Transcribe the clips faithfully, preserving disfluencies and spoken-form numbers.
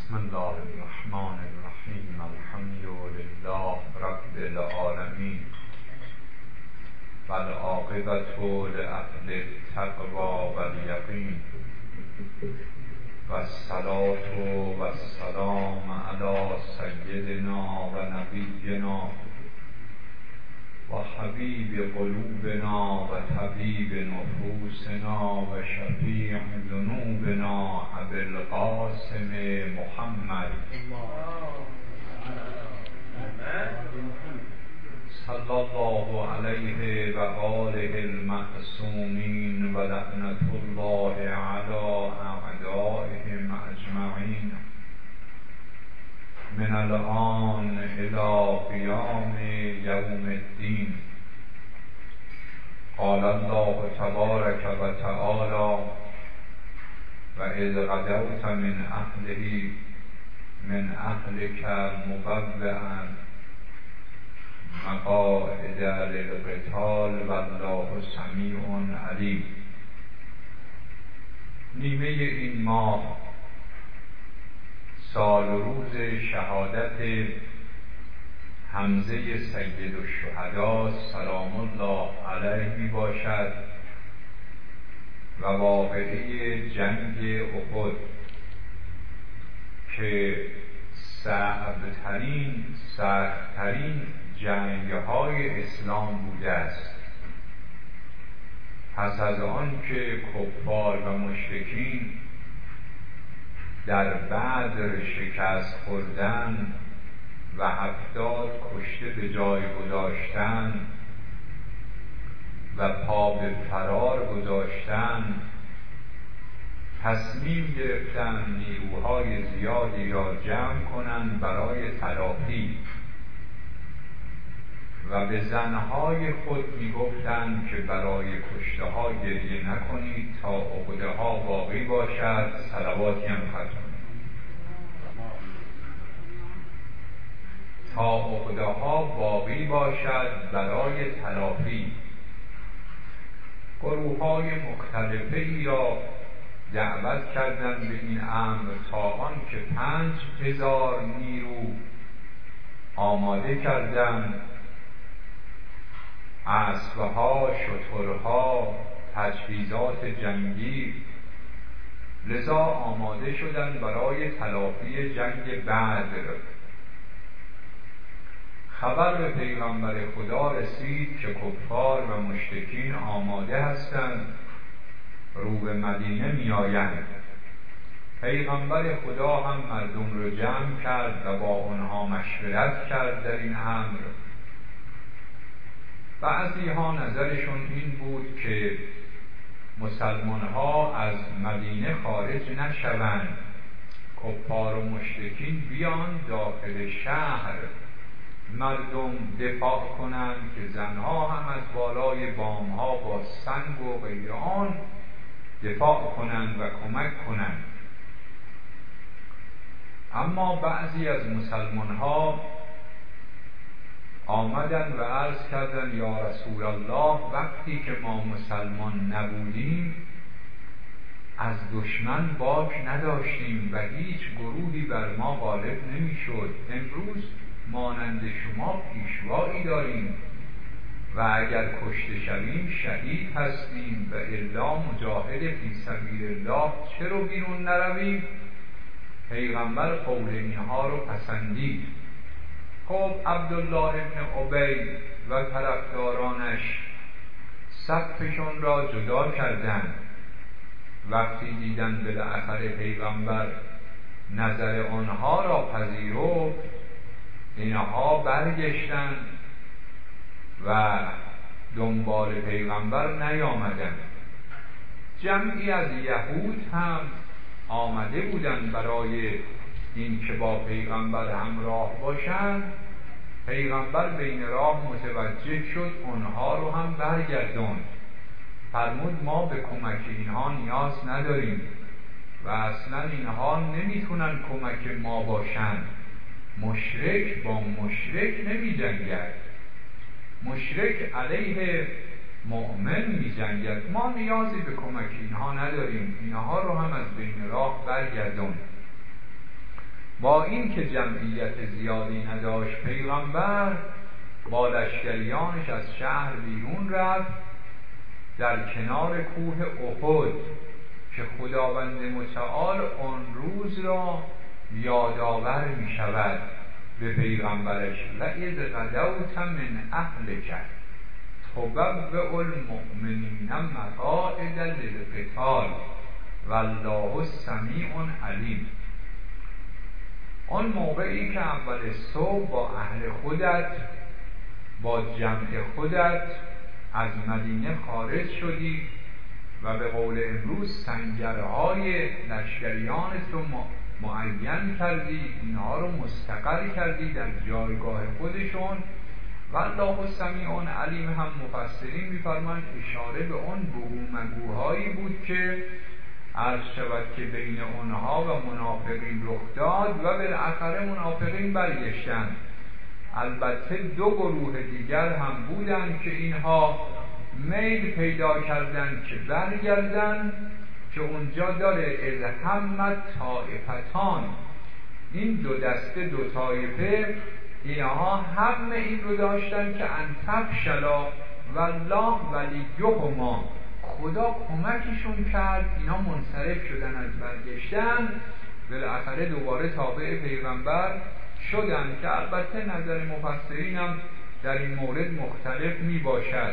بسم الله الرحمن الرحیم. الحمد لله رب العالمین و العاقبة لأهل التقوى و الیقین و الصلاة و السلام علی سیدنا و نبینا و حبیب قلوبنا و طبیب نفوسنا و شفیع ذنوبنا ابی القاسم محمد صلی الله علیه و آله المعصومین و لعنة الله علی اعدائهم اجمعین من الآن الى قیام یوم الدین. قال الله تبارک و تعالی و اذ غدوت من اهله من اهلک مبوئا مقاعد للقتال والله سمیع علیم. نیمه این ماه سال روز شهادت حمزه سید الشهدا سلام الله علیه می باشد و واقعه جنگ احد که صعبترین سختترین جنگ های اسلام بوده است. پس از آن که کفار و مشرکین در بدر شکست خوردن و هفتاد کشته به جای گذاشتن و پا به فرار گذاشتن، تصمیم گرفتن نیروهای زیادی را جمع کنند برای تلافی و به زنهای خود می گفتند که برای کشته ها گریه نکنید تا عقده ها باقی باشد. صلواتی هم ختم تا عقده ها باقی باشد برای تلافی. گروه های مختلفی را دعوت کردند به این امر تا آن که پنج هزار نیرو آماده کردند، اسبها، شترها، تجهیزات جنگی، لذا آماده شدند برای تلافی جنگ بدر. خبر به پیغمبر خدا رسید که کفار و مشرکین آماده هستند، رو به مدینه می آیند. پیغمبر خدا هم مردم رو جمع کرد و با آنها مشورت کرد در این امر. بعضی ها نظرشون این بود که مسلمان ها از مدینه خارج نشوند، کفار و مشرکین بیان داخل شهر، مردم دفاع کنند که زنها هم از بالای بام ها با سنگ و غیر آن دفاع کنند و کمک کنند. اما بعضی از مسلمان ها آمدن و عرض کردن یا رسول الله، وقتی که ما مسلمان نبودیم از دشمن باک نداشتیم و هیچ گروهی بر ما غالب نمیشد. امروز مانند شما پیشوایی داریم و اگر کشته شویم شهید هستیم و الا مجاهد فی سبیل الله، چرا بیرون نرویم؟ پیغمبر قول اینها رو پسندید. خب عبدالله ابن ابی و طرفدارانش صفشون را جدا کردند. وقتی دیدن بالاخره پیغمبر نظر آنها را پذیرفت، اینها برگشتند و دنبال پیغمبر نیامدند. جمعی از یهود هم آمده بودند برای این که با پیغمبر همراه باشند. پیغمبر بین راه متوجه شد، اونها رو هم برگرداند. فرمود ما به کمک اینها نیاز نداریم و اصلا اینها نمیتونن کمک ما باشند. مشرک با مشرک نمی جنگد، مشرک علیه مؤمن می جنگد. ما نیازی به کمک اینها نداریم، اینها رو هم از بین راه برگردون. با این که جمعیت زیادی نداشت پیغمبر، با لشکریانش از شهر بیرون رفت در کنار کوه احد که خداوند متعال آن روز را یادآور می شود به پیغمبرش: و اذ غدوت من اهلک تبوئ المؤمنین مقاعد للقتال والله سمیع علیم. آن موقعی که اول صبح با اهل خودت، با جمع خودت از مدینه خارج شدی و به قول امروز سنگرهای لشکریانت رو معین کردی، اینها رو مستقر کردی در جایگاه خودشون. والله سمیع علیم هم مفسرین می‌فرمایند اشاره به اون بگومگوهایی بود که عرض شود که بین اونها و منافقین رخ داد و بالاخره منافقین برگشتند. البته دو گروه دیگر هم بودند که اینها میل پیدا کردند که برگردن، که اونجا داره اذ همت طائفتان، این دو دسته دو طایفه اینها هم این رو داشتن که ان تفشلا والله ولیهما، خدا کمکشون کرد، اینا منصرف شدن از برگشتن، بالاخره دوباره تابع پیغمبر شدن، که البته نظر مفسرین هم در این مورد مختلف می باشد.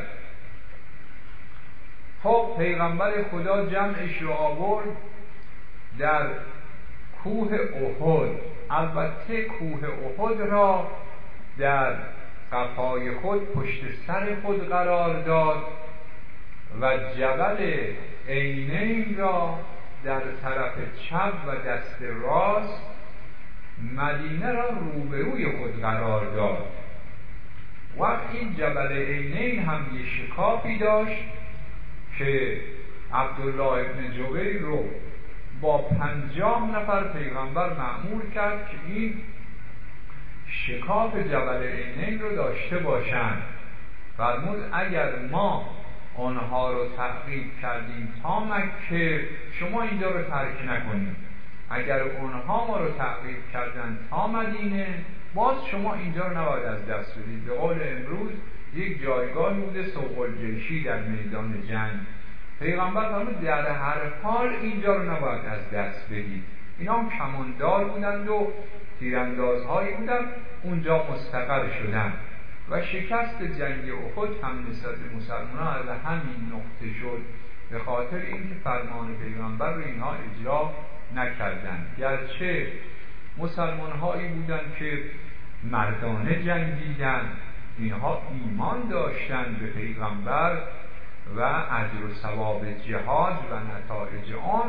خب پیغمبر خدا جمعش رو آورد در کوه احد. البته کوه احد را در قفای خود پشت سر خود قرار داد و جبل عینین را در طرف چپ و دست راست، مدینه را روبروی خود قرار داد. و این جبل عینین هم یه شکافی داشت که عبدالله ابن جبیر رو با پنجاه نفر پیغمبر مأمور کرد که این شکاف جبل عینین رو داشته باشند. فرمود اگر ما آنها رو تعقیب کردیم تا مکه، شما اینجا رو ترک نکنید. اگر اونها ما رو تعقیب کردن تا مدینه، باز شما اینجا رو نباید از دست بدید. به قول امروز یک جایگاه بوده سوق الجیشی در میدان جنگ. پیغمبر فرمود در هر حال اینجا رو نباید از دست بدید. اینا هم کماندار بودند و تیراندازهایی بودند، اونجا مستقر شدند و شکست جنگ احد هم نسبت به مسلمانان از همین نقطه شد، به خاطر اینکه فرمان پیغمبر رو اینها اجرا نکردند. گرچه مسلمانهایی بودند که مردانه جنگیدند، اینها ایمان داشتند به پیغمبر و اجر و ثواب جهاد و نتایج آن.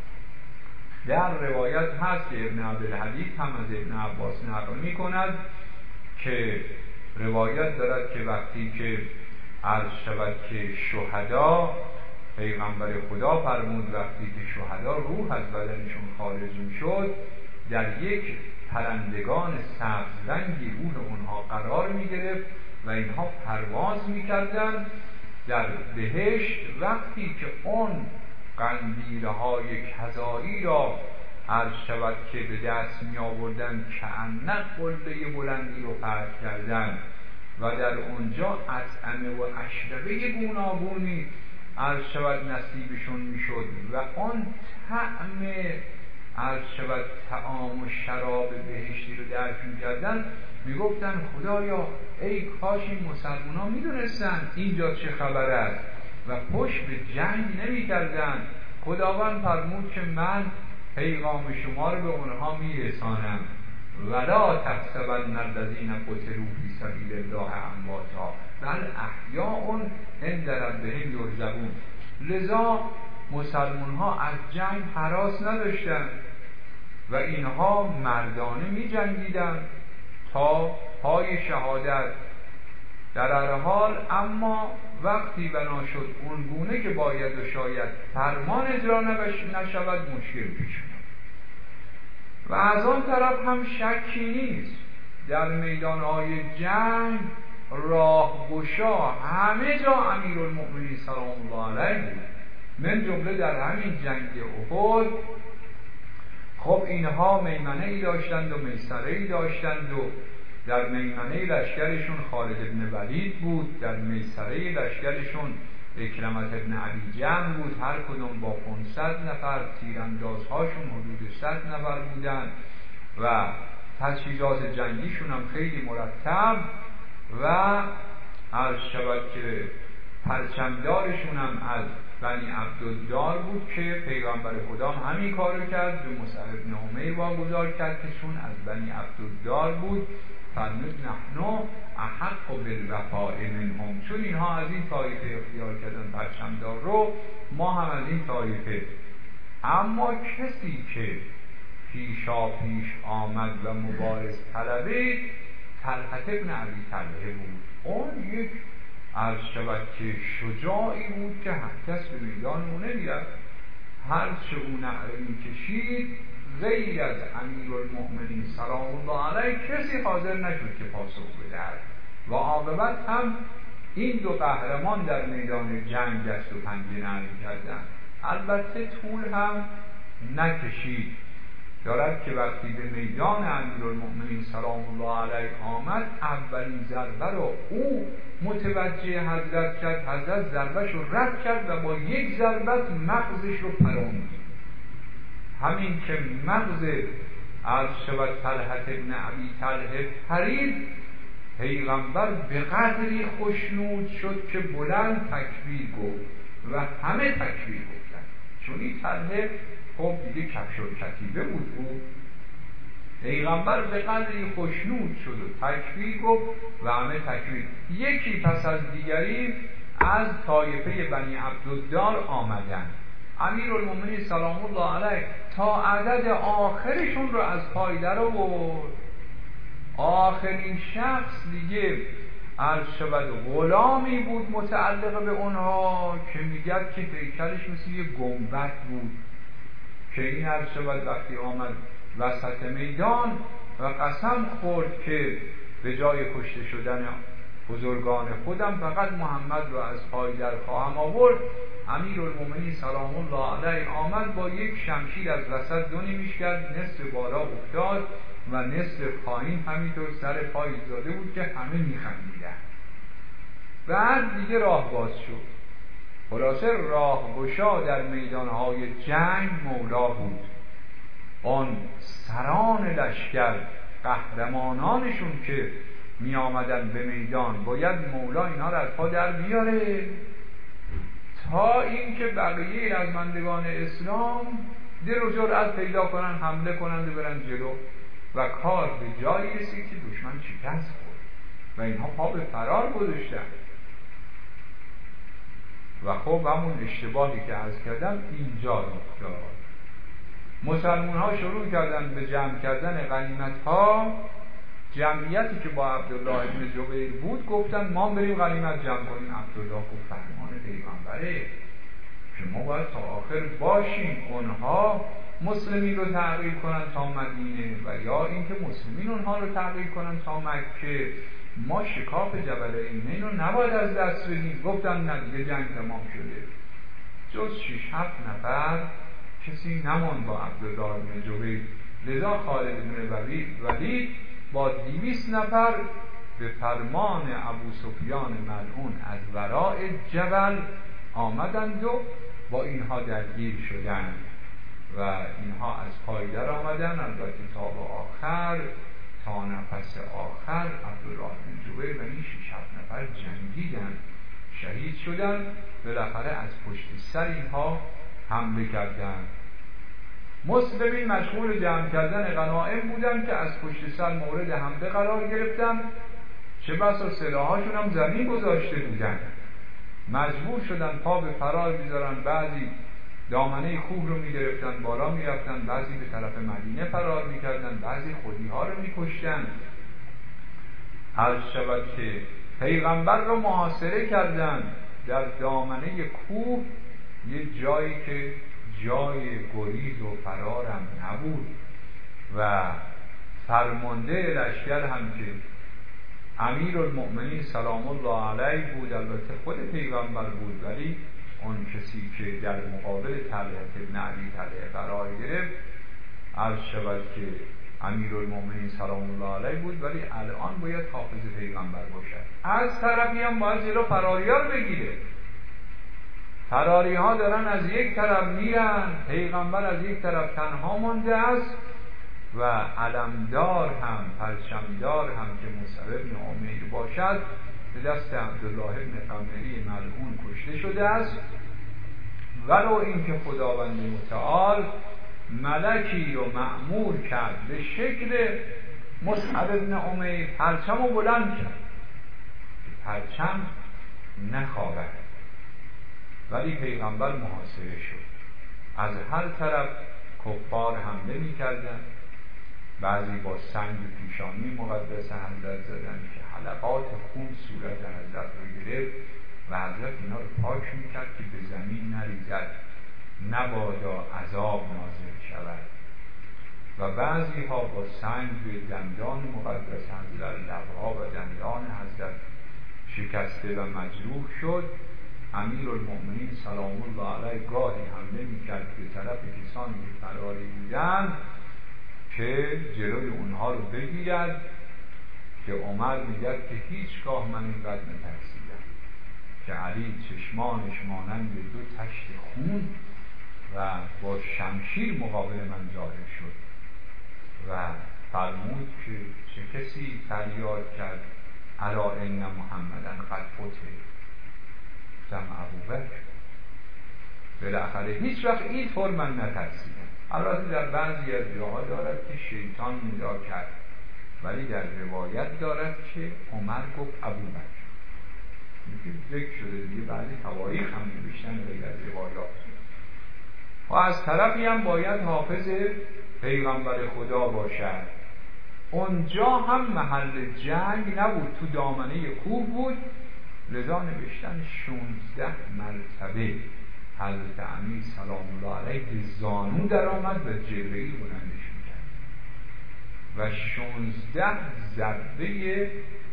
در روایت هست که ابن عبدالحدید هم از ابن عباس نقل می کند که روایت دارد که وقتی که عرض شود که شهدا، پیغمبر خدا فرمود وقتی که شهدا روح از بدنشون خارج می شد، در یک پرندگان سبز رنگی روح اونها قرار می گرفت و اینها پرواز می کردن در بهشت. وقتی که اون قندیل‌های کذایی را عرض شود که به دست می آوردن، کأنه قله بلندی رو فتح کردن و در اونجا اطعمه و اشربه گوناگونی عرض شود نصیبشون می شد و آن طعم عرض شود طعام و شراب بهشتی رو درک می کردن. می گفتن خدایا ای کاش این مسلمان ها می دونستن اینجا چه خبر است و پشت به جنگ نمی کردن. خداوند فرمود که من پیغام شما رو به اونها می رسانم. ولا تحسبن الذین قتلوا فی سبیل الله امواتا بل احیاء عند ربهم یرزقون. لذا مسلمان ها از جنگ هراس نداشتند و اینها مردانه می جنگیدن تا پای شهادت. در هر حال اما وقتی بنا شد اون گونه که باید و شاید فرمان اجرا نشود، مشکل پیش میاد. و از آن طرف هم شکی نیست در میدانهای جنگ راهگشا همه جا امیرالمؤمنین سلام الله علیه بود. من جمله در همین جنگ احد خب اینها میمنه ای داشتند و میسره ای داشتند و در میمنه لشکرشون خالد ابن ولید بود، در میسره لشکرشون اکرمت ابن ابی جهل بود، هر کدوم با پانصد نفر، تیراندازهاشون حدود صد نفر بودن و تجهیزات جنگیشون هم خیلی مرتب و عرض شود که پرچمدارشون هم از بنی عبدالدار بود که پیغمبر خدا همین کارو کرد، به مصعب بن عمیر واگذار کرد که چون از بنی عبدالدار بود فرمود نحن احق بالوفاء منهم، چون اینها از این طایفه اختیار کردن پرچمدار رو، ما هم از این طایفه. اما کسی که پیشا پیش آمد و مبارز طلبه طلحة ابن ابی طلحه بود. اون یک عرض شود که شجاعی بود که هر کس به میدان او نمیرفت، هر چه او نعره میکشید غیر از امیرالمؤمنین سلام الله علیه کسی حاضر نشد که پاسخ بدهد و عاقبت هم این دو قهرمان در میدان جنگ دست و پنجه نرم کردند. البته طول هم نکشید، دارد که وقتی به میدان امیرالمؤمنین سلام الله علیه آمد اولین ضربه رو او متوجه حضرت کرد، حضرت ضربهش رو رد کرد و با یک ضربت مغزش رو پراند. همین که مغز عرض شود طلحة ابن ابی طلحه پرید، پیغمبر به قدری خوشنود شد که بلند تکبیر گفت و همه تکبیر گفتن، چون این طلحه خب دیگه کفش و کتیبه بود او. پیغمبر به قدری خوشنود شد و تکبیر گفت و همه تکبیر. یکی پس از دیگری از طایفه بنی عبدالدار آمدن، امیرالمؤمنین سلام الله علیه تا عدد آخرشون رو از پای در آورد. آخرین شخص دیگه عرض شود غلامی بود متعلق به اونها که میگد که هیکلش مثل یه گنبد بود، که این عرض شود وقتی آمد وسط میدان و قسم خورد که به جای کشته شدن بزرگان خودم فقط محمد رو از پای در خواهم آورد. امیرالمؤمنین سلام الله علیه آمد با یک شمشیر از وسط دو نیمش کرد، نصف بالا افتاد و نصف پایین همینطور سر پای ایستاده بود که همه میخندیدن. بعد دیگه راه باز شد. خلاصه راه گشا در میدانهای جنگ مولا بود. آن سران لشکر قهرمانانشون که می آمدن به میدان باید مولا اینا رو از پا در بیاره تا اینکه بقیه رزمندگان اسلام دل و جرأت پیدا کنن حمله کنند و برن جلو و کار به جایی رسید که دشمن شکست خورد و اینها پا به فرار گذاشتن. و خب همون اشتباهی که عرض کردم اینجا رخ داد. مسلمان ها شروع کردن به جمع کردن غنیمت ها. جمعیتی که با عبدالله ابن جبیر بود گفتن ما بریم غنیمت جمع کنیم. عبدالله گفت فرمان پیغمبره که ما باید تا آخر باشیم، اونها مسلمین رو تعقیب کنن تا مدینه و یا اینکه مسلمین اونها رو تعقیب کنن تا مکه. ما شکاف جبل اینین رو نباید از دست بدیم. گفتن نه دیگه جنگ تمام شده. جز شش هفت نفر کسی نمان با عبدالله ابن جبیر. لذا خالد بن ولید با دویست نفر به فرمان ابو سفیان ملعون از وراء جبل آمدند و با اینها درگیر شدند و اینها از پای در آمدن. البته تا به آخر، تا نفس آخر عبدالله بن جبیر و این شش هفت نفر جنگیدن، شهید شدن. بالاخره از پشت سر اینها حمله کردند. مسلمین مشغول جمع کردن غنایم بودن که از پشت سر مورد حمله قرار گرفتن، چه بسا سلاحاشون هم زمین گذاشته بودن. مجبور شدن پا به فرار بیزارن. بعضی دامنه کوه رو میگرفتن بالا میرفتن، بعضی به طرف مدینه فرار میکردن، بعضی خودی ها رو میکشتن. عرض شود که پیغمبر رو محاصره کردن در دامنه کوه، یه جایی که جای گریز و فرارم نبود و فرمانده لشکر هم که امیرالمؤمنین سلام الله علیه بود، البته خود پیغمبر بود، ولی اون کسی که در مقابل طلحة ابن ابی طلحه قرار گرفت عرض شود که امیرالمومنین سلام الله علیه بود، ولی الان باید حافظ پیغمبر باشد. از طرفی هم باید جلو فراری ها رو بگیره. فراری ها دارن از یک طرف میرن، پیغمبر از یک طرف تنها مانده است و علمدار هم پرچمدار هم که مصعب بن عمیر باشد به دست عبدالله بن قمری ملعون کشته شده است. ولو اینکه خداوند متعال ملکی رو مأمور کرد به شکل مصعب بن عمیر پرچم رو بلند کرد، پرچم نخوابد، ولی پیغمبر محاصره شد. از هر طرف کفار حمله می کردن، بعضی با سنگ پیشانی مقدس حضرت زدن که حلقات خون صورت حضرت رو گرفت و حضرت اینا رو پاک می کرد که به زمین نریزد، نبادا عذاب نازل شود. و بعضی ها با سنگ به دندان مقدس حضرت، لبها و دندان حضرت شکسته و مجروح شد. امیرالمومنین سلام الله علیه گاهی حمله میکرد به طرف کسانی که فراری بودند که جلوی اونها رو بگیرد، که عمر میگه که هیچگاه من اینقدر نترسیدم که علی چشمانش مانند دو تشت خون و با شمشیر مقابل من ظاهر شد و فرمود که چه کسی فریاد کرد الا ان محمدن قد فتح، گفتم ابوبکر. بالاخره هیچ وقت اینطور من نترسیدم. البته در بعضی از جاها دارد که شیطان ندا کرد، ولی در روایت دارد که عمر گفت ابوبکر. میگه ذکر شده دیگه، بعضی تواریخ هم نوشتن غیر از روایات. و از طرفی هم باید حافظ پیغمبر خدا باشد. اونجا هم محل جنگ نبود، تو دامنه کوه بود، لذا نوشتن شانزده مرتبه حضرت امیر سلام الله علیه به زانو در آمد و جبرئیل بلندش میکرد و شانزده ضربه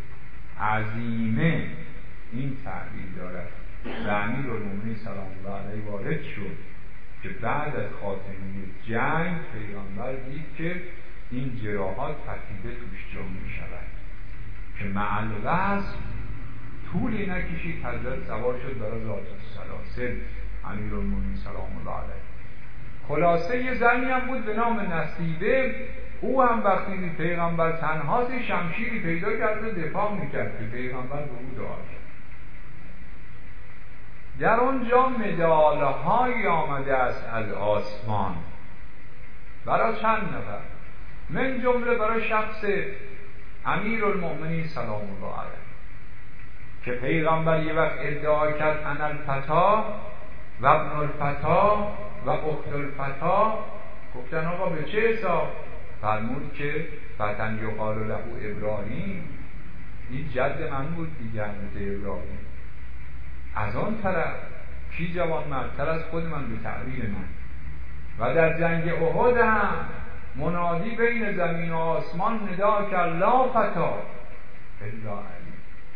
عظیمه، این تعبیر دارد، و امیرالمومنین سلام الله علیه وارد شد که بعد از خاتمه جنگ پیغمبر دید که این جراحات فتیده توش جا می شود که مع الوصف طولی نکشید حضرت سوار شد برای ذات السلاسل امیرالمومنین سلام الله علیه. خلاصه یه زنی هم بود به نام نصیبه، او هم وقتی پیغمبر تنهاست شمشیری پیدا کرده دفاع میکرد که پیغمبر به او دعا کرد. در اونجا مدالهایی آمده است از آسمان برای چند نفر، من جمله برای شخص امیرالمومنین سلام الله علیه که پیغمبر یه وقت ادعا کرد انا الفتا و ابن الفتا و اخت الفتا. گفتن آقا به چه حساب؟ فرمود که فتن یقال له ابراهیم، این جد من بود دیگه، حضرت ابراهیم. از آن طرف کی جوان مردتر از خود من به تعبیر من. و در جنگ احد هم منادی بین زمین و آسمان ندا کرد لا فتا الا علی،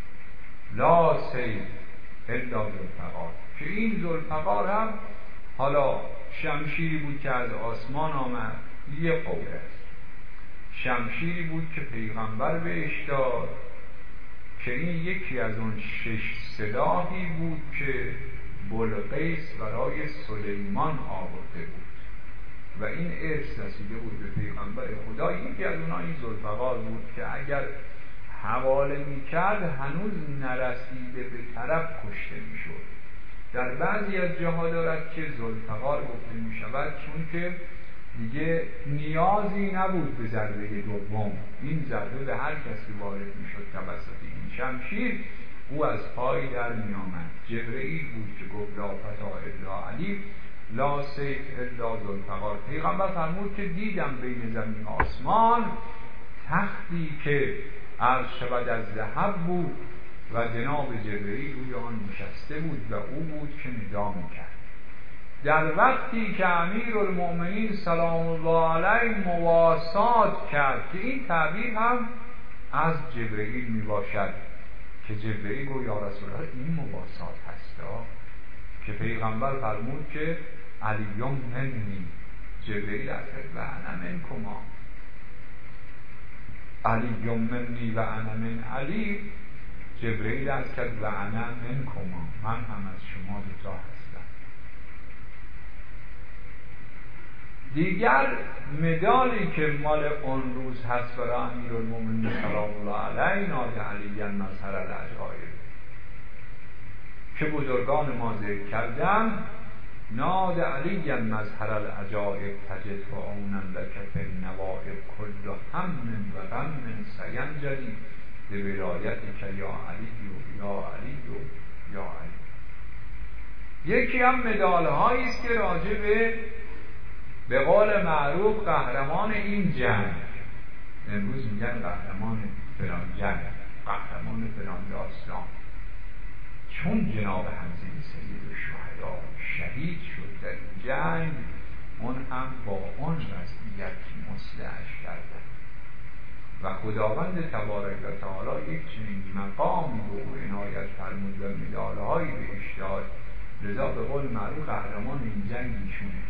لا سیف الا ذوالفقار، که این ذوالفقار هم حالا شمشیری بود که از آسمان آمد، یه قول است، شمشیری بود که پیغمبر بهش داد که این یکی از اون شش سلاحی بود که بلقیس برای سلیمان آورده بود و این ارث رسیده بود به پیغمبر خدا. یکی از اونها این ذوالفقار بود که اگر حواله میکرد هنوز نرسیده به طرف کشته میشد. در بعضی از جاها دارد که ذوالفقار گفته میشود چون که دیگه نیازی نبود به ضربه دوم، این ضربه به هر کسی وارد میشد توسط این شمشیر، او از پای در میآمد. جبرئیل بود که گفت لا فتا الا علی لا سیف الا ذوالفقار. پیغمبر فرمود که دیدم بین زمین و آسمان تختی که عرض شود از ذهب بود و جناب جبرئیل روی آن نشسته بود و او بود که ندا میکرد. در وقتی که امیرالمومنین سلام الله علیه مواسات کرد، که این تعبیر هم از جبرئیل می باشد که جبرئیل گفت یا رسول الله این مواسات هستا، که پیغمبر فرمود که علیون منی جبرئیل از کرد و انا منکما، علی منی و انا من علی. جبرئیل از کرد و انا منکما، من هم از شما دوتا هستم. دیگر مدالی که مال اون روز هست برای امیرالمومنین سلام الله علیه، ناد علی مظهر العجایب که بزرگان ما ذکر کردن، ناد علی مظهر العجایب تجد و عونا لک فی النوائب کل هم و غم سینجلی بولایتک یا علی یا علی یا علی. یکی هم مدال هایی است که راجع به به قول معروف قهرمان این جنگ، امروز میگن قهرمان فلان جنگ، قهرمان فلان داستان، چون جناب حمزه سید الشهدا شهید شد در این جنگ، اون هم با اون وضعیت مصلحش کردن و خداوند تبارک و تعالی یک چنین مقامی به او عنایت فرمود و مدالهایی بهش داد. لذا به قول معروف قهرمان این جنگ ایشونه.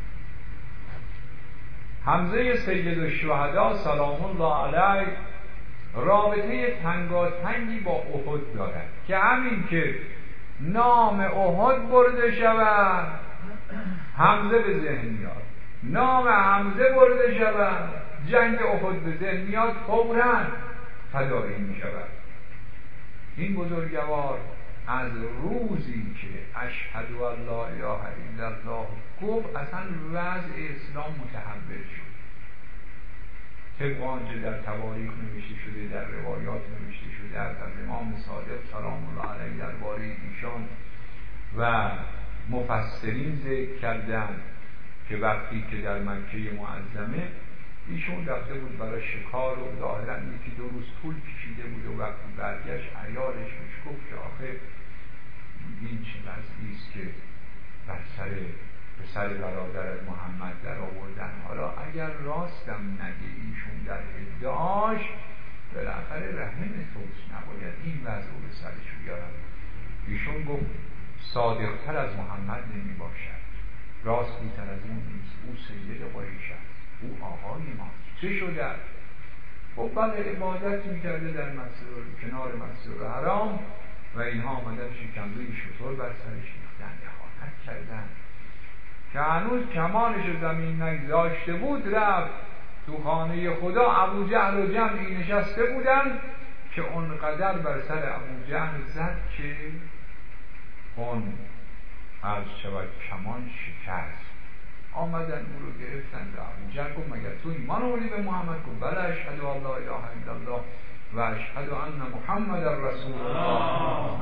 حمزه سید الشهدا سلام الله علیه رابطه تنگاتنگی با احد دارد که همین که نام احد برده شود حمزه به ذهن میاد، نام حمزه برده شود جنگ احد به ذهن میاد، فوراً فدایی می شود. این بزرگوار از روزی که اشهد ان لا اله الا الله گفت اصلا وضع اسلام متحول شد. طبق آنچه در تواریخ نوشته شده، در روایات نوشته شده از امام صادق سلام الله علیه درباره ایشان و مفسرین ذکر کردن که وقتی که در مکه معظمه ایشون رفته بود برای شکار و ظاهرا یکی دو روز طول کشیده بود و وقتی برگشت عیالش بهش گفت که آخه این چه وضعی است که بر سر به سر برادر محمد در آوردن، حالا اگر راستم نگه ایشون در ادعاش بالاخره رحم توست، نباید این وضع رو به سرش بیارن. ایشون گفت صادقتر از محمد نمی باشد، راستگوتر از اون نیست، او سید قریش است، او آقای ماست. چه شده؟ خب بله عبادت میکرده در مسجد کنار مسجد حرام و اینها آمدن شکمبه شطور بر سرش ریختن، اهانت کردن که هنوز کمالش زمین نگذاشته بود، رفت تو خانه خدا. ابو جهل و جمعی نشسته بودن که اونقدر بر سر ابو جهل زد که اون از شود کمان شکست. آمدن او رو گرفتن به ابو جهل گفت مگر تو ایمان آوردی به محمد؟ گفت بله اشهد ان لا اله الا الله و اشهد ان محمد رسول الله.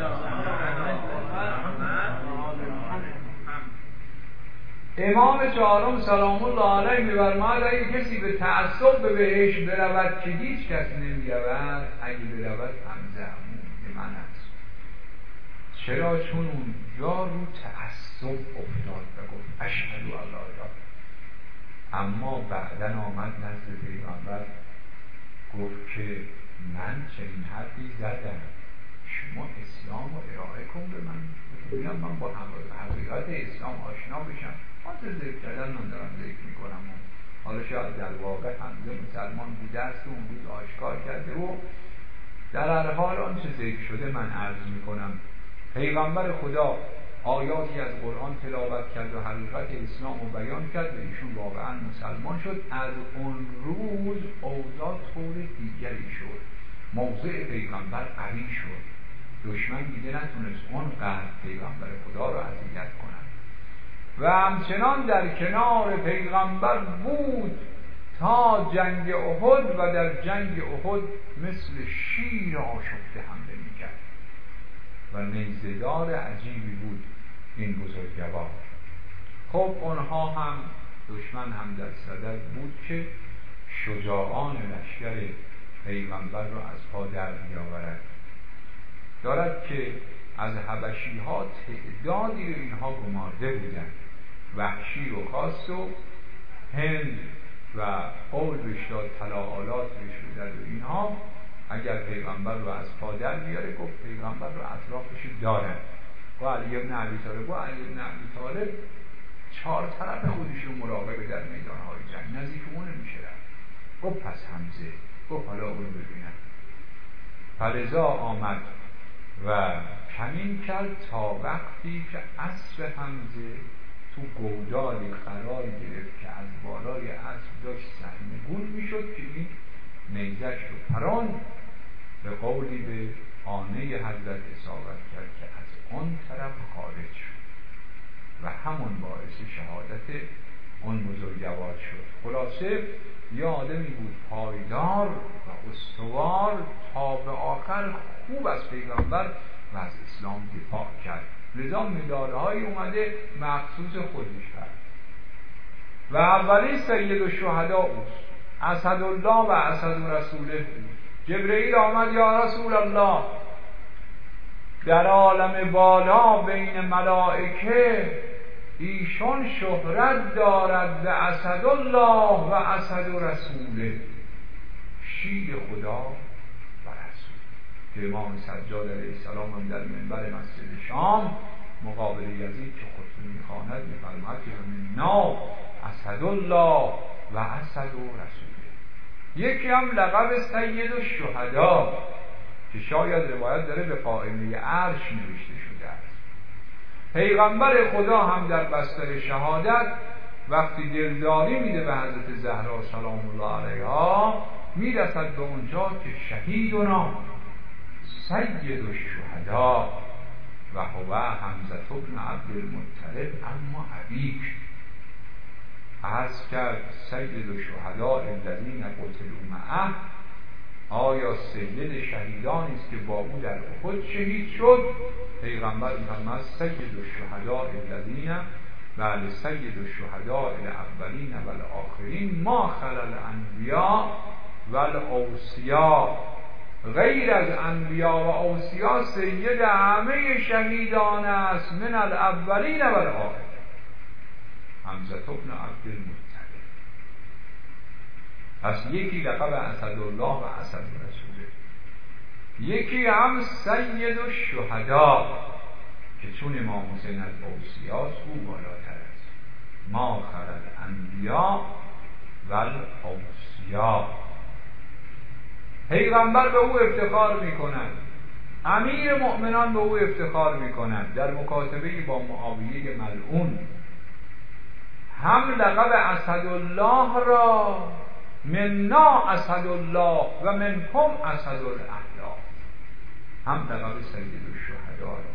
امام چهارم سلام الله علیه می‌فرماید اگه کسی به تعصب به بهشت برود که هیچ کس نمی‌رود، اگه برود حمزه همون من است. چرا؟ چون اونجا رو تعصب افتاد و گفت اشهد ان لا اله. اما بعداً آمد نزد پیغمبر گفت که من چنین حرفی زدم، شما اسلام رو ارائه کن به من، بگم من با حقیقت اسلام آشنا بشم. آنچه ذکر کردن من دارم ذکر میکنم، حالا شاید در واقع حمزه مسلمان بوده است و اون روز آشکار کرده و در هر حال آنچه ذکر شده من عرض میکنم. پیغمبر خدا آیاتی از قرآن تلاوت کرد و حقیقت اسلام رو بیان کرد و ایشون واقعا مسلمان شد. از اون روز اوضاع طور دیگری شد، موضع پیغمبر قوی شد، دشمن دیگه نتونست اونقدر پیغمبر خدا رو اذیت کنن و همچنان در کنار پیغمبر بود تا جنگ احد و در جنگ احد مثل شیر آشفته حمله میکرد و نیزه‌دار عجیبی بود این بزرگوار. خب اونها هم دشمن هم در صدد بود که شجاعان لشکر پیغمبر رو از پا در بیاورد. دارد که از حبشی ها تعدادی رو اینها گمارده بودن، وحشی رو خواست و هند و قول بهش داد طلا آلات بهش بدد و اینها اگر پیغمبر رو از پا در بیاره. گفت پیغمبر رو اطرافش دارن و علی ابن ابی طالب و علی ابن ابی طالب چهار طرف خودش رو مراقبه در میدانهای جنگ، نزدیک اون نمیشه رفت. گفت پس حمزه. گفت حالا اون رو ببینم. فلذا آمد و کمین کرد تا وقتی که اسب حمزه تو گودالی قرار گرفت که از بالای اسب داشت سرنگون میشد که این نیزش رو پران به قولی به آنه حضرت اصابت کرد که از آن طرف خارج شد و همون باعث شهادت اون بزرگوار شد. خلاصه یه آدمی بود پایدار و استوار تا به آخر خوب از پیغمبر و از اسلام دفاع کرد. لذا مدال‌های اومده مخصوص خودش کرد و اولی سید الشهدا اوست، اسدالله و اسد رسوله اوست. جبرئیل آمد یا رسول الله در عالم بالا بین ملائکه ایشون شهرت دارد به اسدالله و اسد رسوله، شید خدا و رسول. که امام سجاد علیه السلام هم در منبر مسجد شام مقابل یزید که خطبه میخواند میفرماید که منا اسدالله و اسد رسوله. یکی هم لقب سید الشهدا که شاید روایت داره به قائمه عرش نوشته شده است. پیغمبر خدا هم در بستر شهادت وقتی دلداری میده به حضرت زهرا سلام الله علیها میرسد به اونجا که شهیدنا سید الشهدا و هو حمزه بن عبدالمطلب اما ابیک. عرض کرد سید الشهدا الذین قتلوا معه، آیا سید شهیدانی است که با او در احد شهید شد؟ پیغمبر می‌فرماید سید الشهدا الذین و سید الشهدا الاولین و الاخرین ما خلل الانبیاء و الاوصیا. غیر از انبیا و اوصیا سید همه شهیدان است، من الاولین و الاخرین. حمزه بن عبدالمطلب. پس یکی لقب اسدالله و اسد رسوله، یکی هم سید الشهدا که چون امام حسین از اوصیاست او بالاتر است. ما خرد انبیا و الاوصیا. پیغمبر به او افتخار میکنند، امیر مؤمنان به او افتخار میکنند. در مکاتبه با معاویه ملعون هم لقب اسدالله را منا اسدالله و منکم اسدالاحیا، هم لقب سید الشهدا را.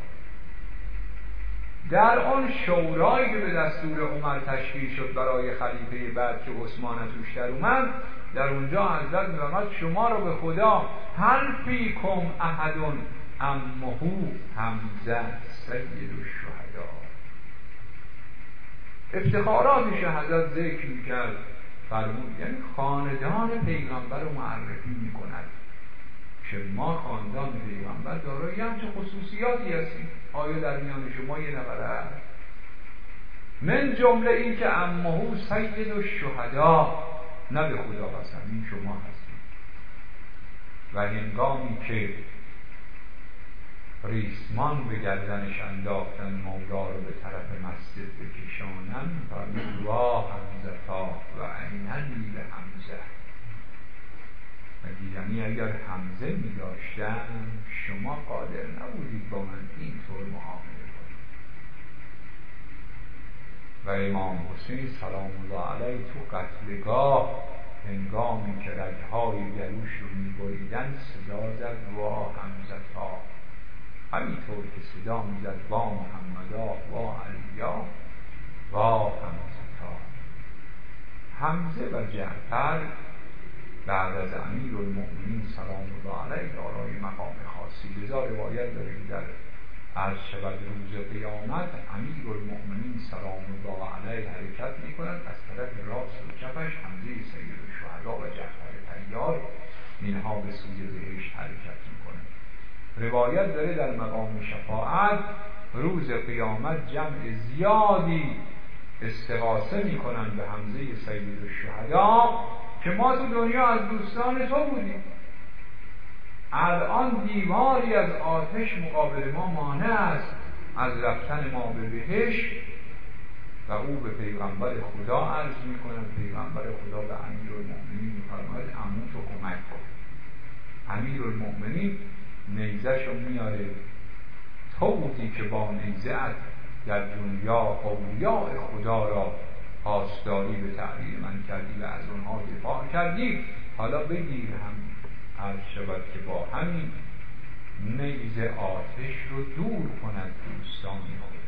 در آن شورایی که به دستور عمر تشکیل شد برای خلیفه بعد که عثمان توش در اومد، در اونجا حضرت می‌فرماید شما رو به خدا هل فیکم احد عمه حمزه سید الشهدا. افتخاراتش حضرت ذکر می‌کرد، فرمود یعنی خاندان پیغمبر رو معرفی می‌کند که ما خاندان پیغمبر دارای همچه خصوصیاتی هستیم. آیا در میان شما یه نفر هست؟ من جمله این که عمه سید الشهدا، نه به خدا قسم این شما هستید. و هنگامی که ریسمان به گردنش انداختن مولا رو به طرف مسجد بکشانن، فرمود وا حمزه تا و عیننی به حمزه. یعنی اگر حمزه می داشتن شما قادر نبودید با من اینطور معامله کنید. و امام حسین سلام الله علیه تو قتلگاه هنگامی که رگهای گلوش رو می بریدن صدا زد وا حمزه تا، همینطور که صدا می زد وا محمدا وا علیا وا حمزه تا. حمزه و جعفر بعد از امیر المؤمنین سلام الله علیه دارای مقام خاصی. لذا روایت داره که در عرض شود روز قیامت امیر المؤمنین سلام الله علیه حرکت می کند، از طرف راست و چپش حمزه سید الشهدا و جعفر طیار، اینها به سوی بهشت حرکت می کنند. روایت داره در مقام شفاعت روز قیامت جمع زیادی استغاثه می کنند به حمزه سید الشهدا که ما تو دنیا از دوستان تو بودیم، الان دیواری از آتش مقابل ما مانع است از رفتن ما به بهشت. و او به پیغمبر خدا عرض میکنه. پیغمبر خدا به امیرالمؤمنین میفرماید عمو تو کمک کن. امیرالمؤمنین نیزه شو میاره. تو بودی که با نیزه ات در دنیا اولیاء خدا را پاسداری به تعبیر من کردی و از اونها دفاع کردی. حالا بگیر هم عرض شود که با همین نیزه آتش رو دور کند دوستان خودش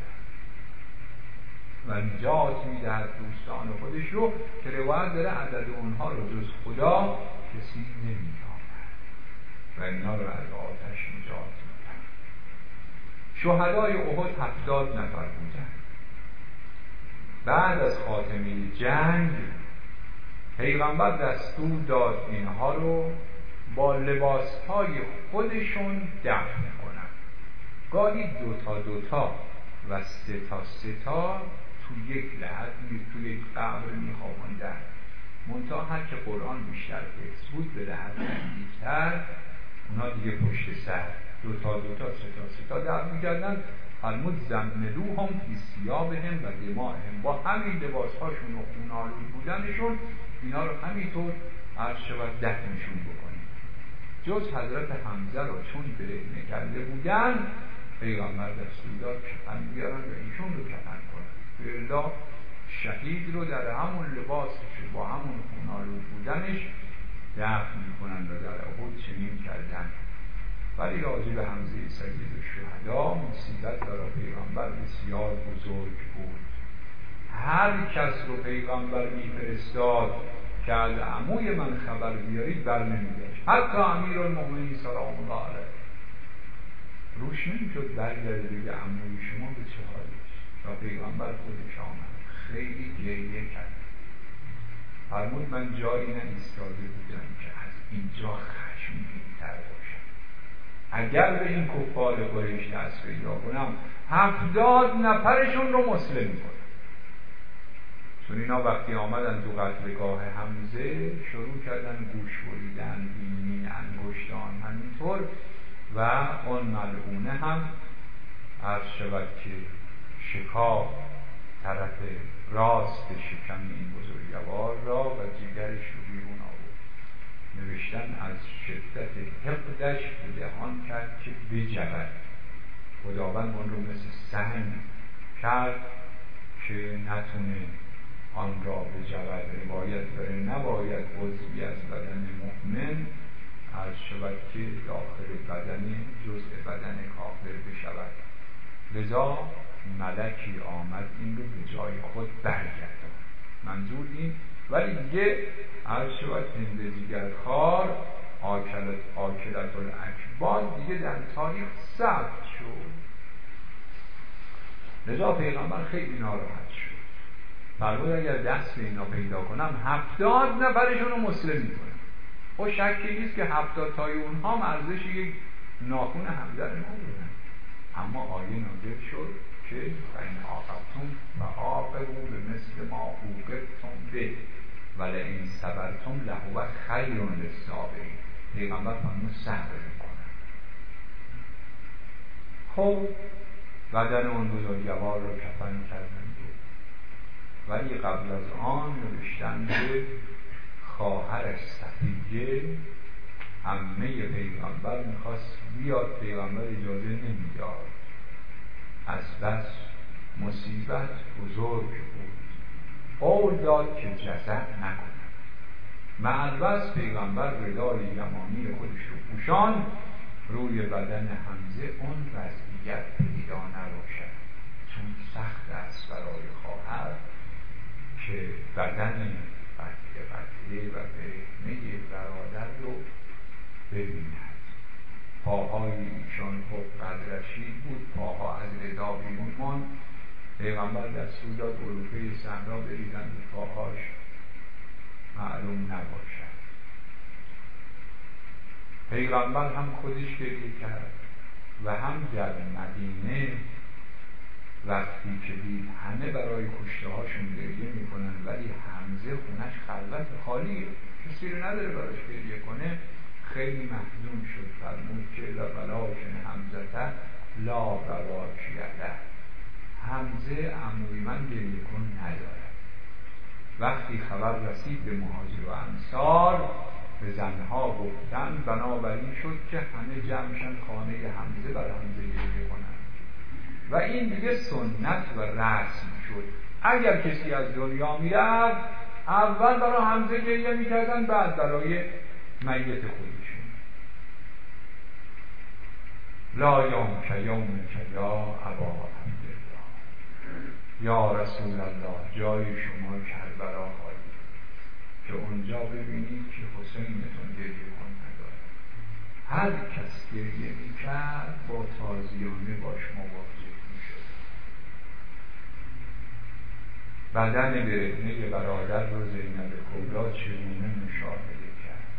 و نجات میدهد دوستان خودش رو، که روایت داره عدد اونها رو جز خدا کسی نمیداند و اینا رو از آتش نجات میدهد. شهدای احد هفتاد نفر بودند. بعد از خاتمه جنگ پیغمبر دستور داد اینها رو با لباسهای خودشون دفن کنن. گاهی دوتا دوتا و سه تا سه تا تو یک لحد تو یک قبر میخوابوندن. منتها هر که قرآن بیشتر حفظ بود به لحد نزدیکتر اونا دیگه پشت سر دوتا دوتا سه تا سه تا دفن میکردن. فرمود زملوهم فی ثیابهم و دمائهم، با همین لباسهاشون و خون‌آلود بودنشون اینا رو همینطور عرض شود دفنشون بکنیم. جز حضرت حمزه رو چون برهنه کرده بودن پیغمبر دستور داد کفن بیارن و ایشون رو کفن کنن. الا شهید رو در همون لباسش با همون خون‌آلود بودنش دفن میکنن و در احد چنین کردن. ولی راجع به حمزه سید الشهدا مصیبت برای پیغمبر بسیار بزرگ بود. هر کس رو پیغمبر میفرستاد که از عموی من خبر بیارید بر نمیگشت. حتی امیرالمؤمنین سلام الله علیه روش نمیشد برگرده بگه عموی شما به چه حالش. تا پیغمبر خودش آمد خیلی گریه کرد. فرمود من جایی نایستاده بودم که از اینجا خشمگین‌تر باشم. اگر به این کفار قریش دست پیدا کنم هفتاد نفرشون رو مسلم کنم. چون اینا وقتی آمدن تو قتلگاه حمزه شروع کردن گوش بریدن، بینی، انگشتان همینطور و اون ملعونه هم عرض شود که شکاف طرف راست شکم این بزرگوار را و جگرش رو بیرون آورد. نوشتن از شدت حقدش به دهان کرد که بجود. خداوند اون رو مثل سنگ کرد که نتونه آن را بجود. روایت داره نباید عضوی از بدن مؤمن عرض شود که داخل بدن جزء بدن کافر بشود. لذا ملکی آمد این رو به جای خود برگرداند. منظور این ولی دیگه عرض شود زندگیگر خار آکلت آکلت الاکباد دیگه در تاریخ ثبت شد. لذا پیغمبر خیلی ناراحت شد. فرمود اگر دست به اینا پیدا کنم هفتاد نفرشون رو مسلم میکنم. او شکی نیست که هفتاد تای اونها مرزش یک ناخون حمزه رو ندارن. اما آیه نازل شد که فین عاقبتم و عاقبوا بمثل ما عوقبتم به ولئن صبرتم لهو خیر للصابرین. پیغمبر فرمود صبر میکنن. خب بدن اون بزرگوار رو کفن کردن ولی قبل از آن نوشتن که خواهرش صفیه عمه پیغمبر میخواست بیاد، پیغمبر اجازه نمیداد. از بس مصیبت بزرگ بود قول داد که جزع نکنه. معلبس پیغمبر ردای یمانی خودش رو پوشان روی بدن حمزه اون وضعیت پیدا نباشد، چون سخت است برای خواهر که بدن قطعه قطعه و برهنه برادر رو ببیند. پاهای ایشان خب قدرشید بود، پاها از ردا بیرون ماند. پیغمبر دستور داد علوفه صحرا بریدن به پاهاش معلوم نباشد. پیغمبر هم خودش گریه کرد و هم در مدینه وقتی که دید همه برای کشته هاشون گریه میکنن ولی حمزه خونش خلوت خالیه، کسی رو نداره براش گریه کنه، خیلی محزون شد. فرمود که لبلاکن حمزه لا بواکی له. حمزه عموی من گریه کن رسید به مهاجر و انصار به زنها گفتن، بنابراین شد که همه جمعشن خانه حمزه بر حمزه گریه کنند و این دیگه سنت و رسم شد. اگر کسی از دنیا میرفت اول برای حمزه گریه میکردن، بعد برای میت خودشون. لا یوم که یوم که یا ابا عبدالله، یا رسول الله، جای شما کربلا خواهید که اونجا ببینید که حسینتون گریه کن نداره. هر کس گریه میکرد با تازیانه باش مواجه میشد. بدن برهنه برادر رو زینب کبری چگونه مشاهده کرد.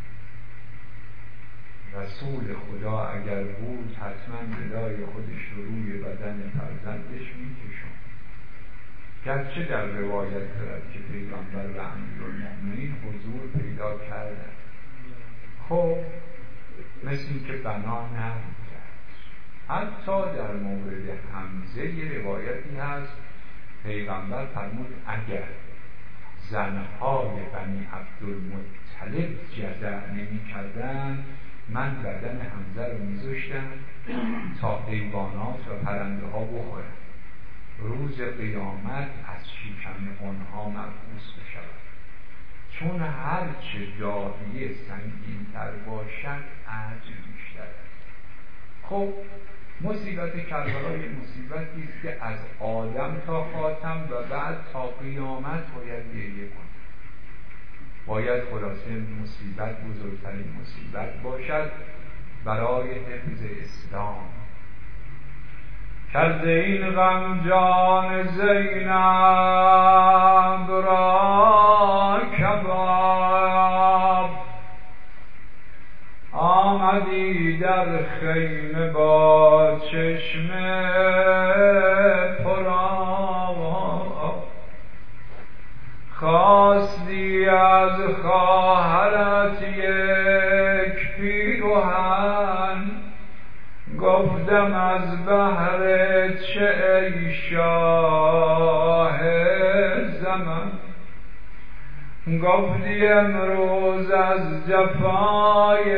رسول خدا اگر بود حتما ردای خودش رو روی بدن فرزندش میکشون. گرچه در روایت دارد که پیغمبر و امیرالمؤمنین حضور پیدا کردند، خب مثل این که بنا نبود. حتی در مورد حمزه یه روایتی هست پیغمبر فرمود اگر زنهای بنی عبدالمطلب جزع نمی کردن من بدن حمزه رو میذاشتم تا حیوانات و پرنده ها بخورن، روز قیامت از شکم آنها مبعوث بشود، چون هرچه داهیه سنگین تر باشد اجر بیشتر است. خب مصیبت کربلا یک مصیبتی است که از آدم تا خاتم و بعد تا قیامت باید گریه کنه. باید خلاصه مصیبت بزرگترین مصیبت باشد برای حفظ اسلام. کرده این غم جان زینب را کباب، آمدی در خیمه با چشم پرآب، خواستی از خواهرت یک پیرهن، گفتم از بهر چه ای شاه زمان، گفتی امروز از جفای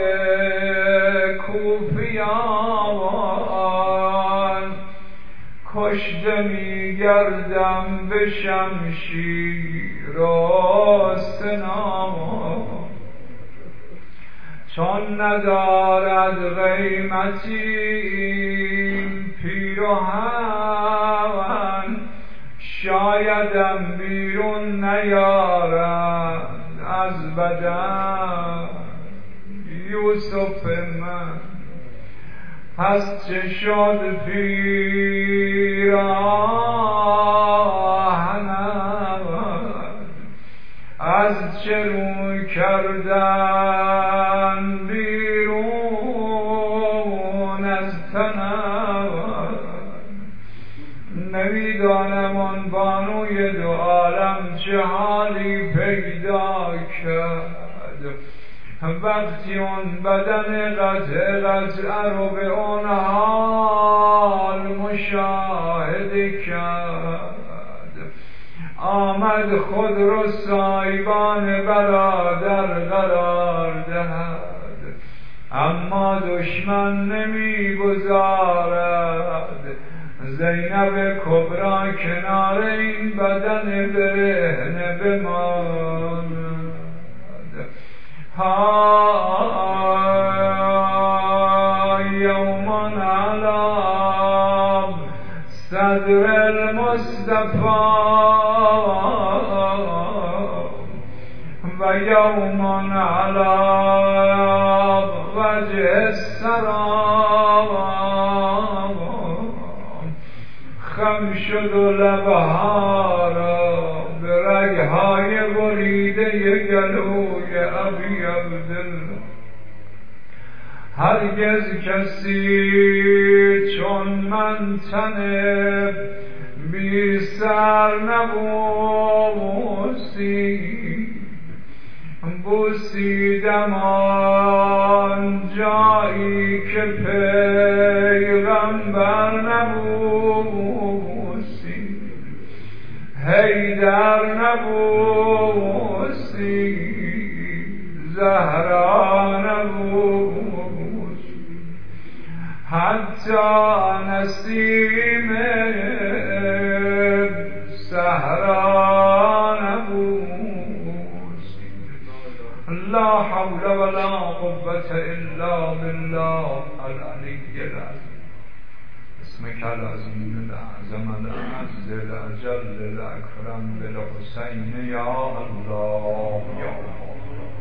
کوفیان، کشته می گردم به شمشیر و سنام، چون ندارد قیمتی این پیرهن، شایدم بیرون نیارد از بدن یوسف من. پس چه شد پیراهنم، از چه رو کردن بیرون از تنم، نمیدانم آن بانوی دو عالم چه حالی پیدا کرد وقتی اون بدن قطع قطع رو به اون حال مشاهده کرد. آمد خود رو سایبان برادر قرار دهد، اما دشمن نمی گذارد زینب کبری کنار این بدن برهنه بماند. ها یوم علی صدر المصطفى و یوم علی وجه السراب، خم شد و لبها را به رگهای بریده گلوی ابی عبدالله. هرگز کسی چون من تن بی سر نبوسید، بوسیدم آن جایی که پیغمبر نبوسید، حیدر نبوسید، حتی نسیم صحرا نبود. لا حول ولا قوة الا بالله العلی العظیم. اسمك العظیم الاعظم الاعز الاجل الاکرم بالحسین یا الله یا الله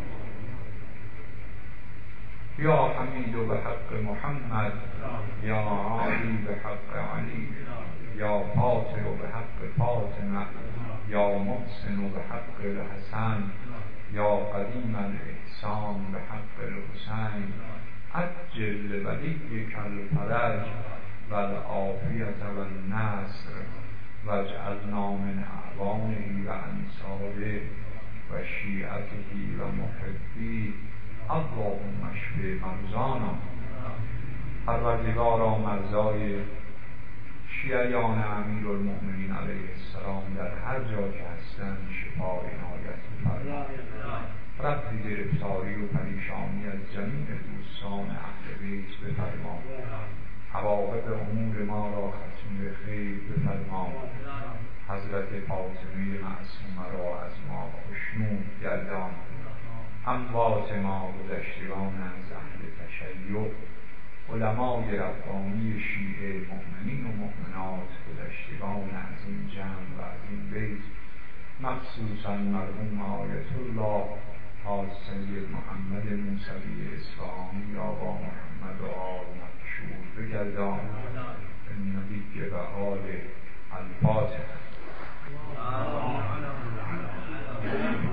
یا حمید بحق محمد یا عالی بحق علی یا فاطر بحق فاطمه یا محسن بحق الحسن یا قدیم الاحسان بحق الحسین عجل ولیک الفرج والعافیة والنصر واجعلنا من اعوانه و انصاره و شیعته و محبی. اللهم اشف مرضانا. پروردگارا مرضای شیعیان امیرالمؤمنین علیه السلام در هر جا که هستند شفا عنایت فرما. رفع گرفتاری و پریشانی از جمیع دوستان اهل بیت بفرما. عواقب امور ما را ختم به خیر بفرما. حضرت فاطمه معصومه را از ما خشنود گردان. اموات ما گذشتگان از اهل تشیع، علمای ربانی شیعه، مؤمنین و مؤمنات گذشتگان از این جمع و از این بیت، مخصوصا مرحوم آیت الله حاج سید محمد موسوی اصفهانی آقا محمد و آل مکشور بگردان. النبی و آل الفاتحه.